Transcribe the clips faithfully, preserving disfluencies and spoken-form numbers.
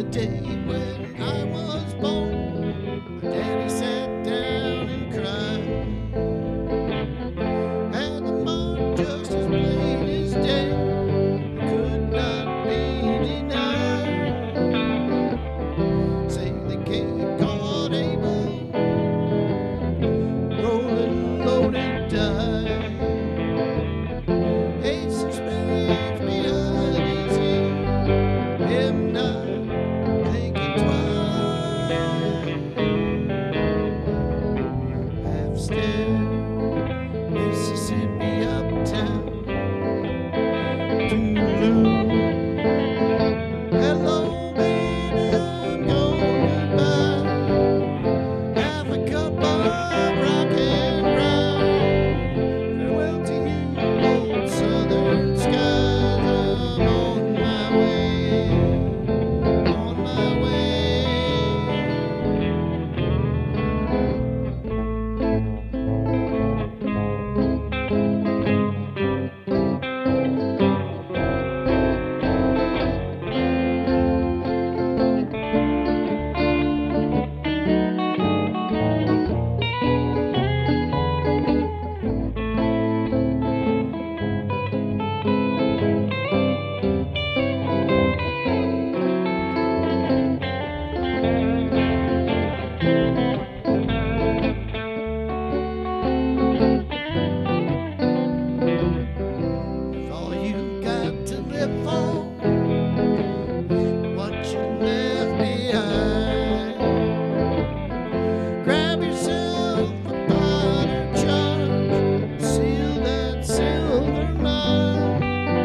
day when I was born, my daddy sat down and cried. And the mark just as plain as day could not be denied. Say the king called Abel, rolling loaded die. Ace of spades behind his ear, him not thinking twice. Half step, Mississippi uptown, Toodaloo. Hello, baby, I'm gone goodbye. Half a cup of rock and rye. Farewell to you, old southern skies. I'm on my way, on my way. If all you got to live for is what you left behind, grab yourself a pot or charge, seal that silver mine.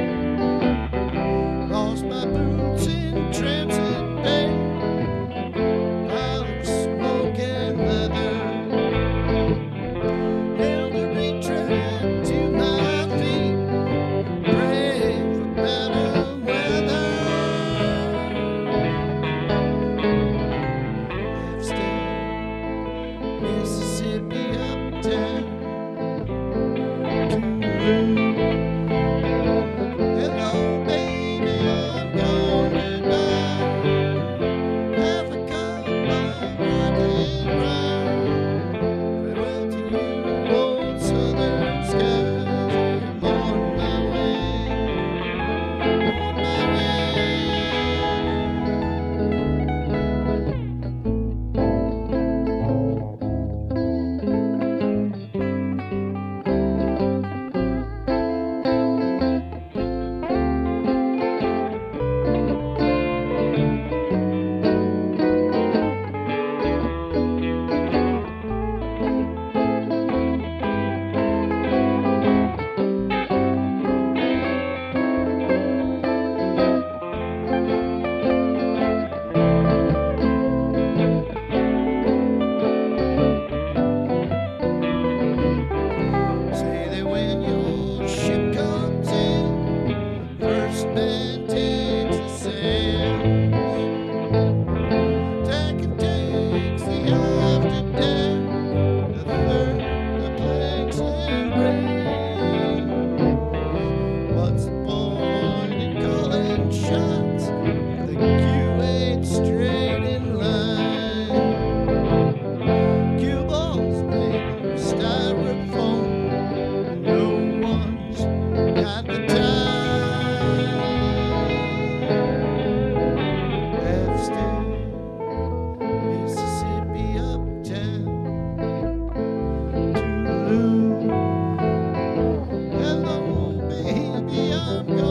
Lost my boots in Transit Bay, pile of smoke and leather. Nailed a retread to my feet, pray for better weather. Half step, Mississippi uptown, Toodaloo. Hello, baby, I'm gone goodbye. Half a cup of rock and rye. Farewell to you, old southern skies. I'm on my way, on my way. Say that when your ship comes in, first man takes the sails. Second takes the after deck, the third the planks and rails. What's the point in calling shots? The cue ain't straight in line. Cue balls made of styrofoam, and no one's got the time. Half step, Mississippi uptown, Toodaloo. Hello, baby, I'm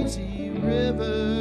lazy river.